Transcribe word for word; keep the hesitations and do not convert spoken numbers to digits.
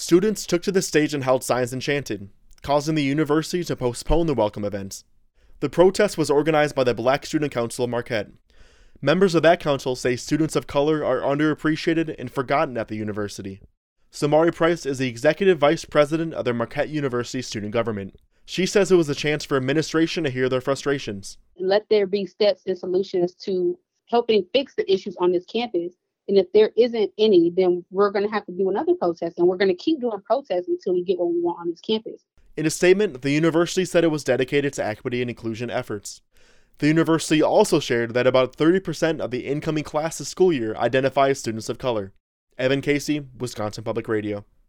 Students took to the stage and held signs and chanted, causing the university to postpone the welcome event. The protest was organized by the Black Student Council of Marquette. Members of that council say students of color are underappreciated and forgotten at the university. Samari Price is the executive vice president of the Marquette University student government. She says it was a chance for administration to hear their frustrations. Let there be steps and solutions to helping fix the issues on this campus. And if there isn't any, then we're going to have to do another protest, and we're going to keep doing protests until we get what we want on this campus. In a statement, the university said it was dedicated to equity and inclusion efforts. The university also shared that about thirty percent of the incoming class this school year identify as students of color. Evan Casey, Wisconsin Public Radio.